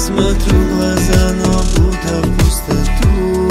смотрю в глаза, но будто в пустоту.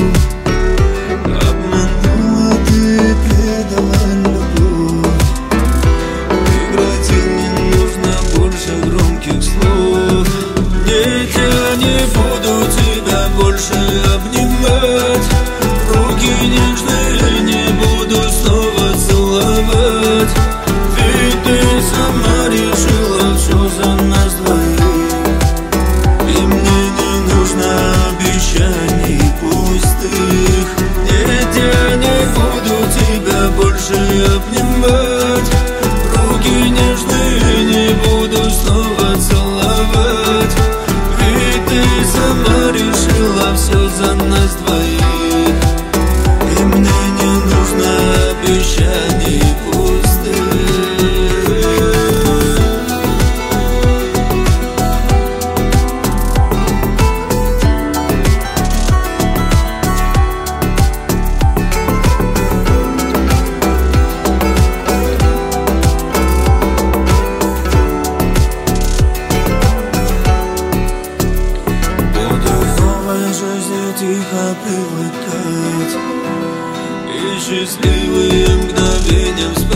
Обманула ты, предала любовь. Прекратить не нужно больше громких слов. Нет, я не буду тебя больше обнимать. Руки нежные не буду снова целовать. Ведь ты сама решила все за нас двоих. И мне не нужно обещаний пустых. Нет, я не буду тебя больше обнимать. Руки нежные не буду снова целовать. Ведь ты сама решила все за нас двоих. И мне не нужно обещаний пустых. Тихо привыкать и счастливые мгновения вспоминать.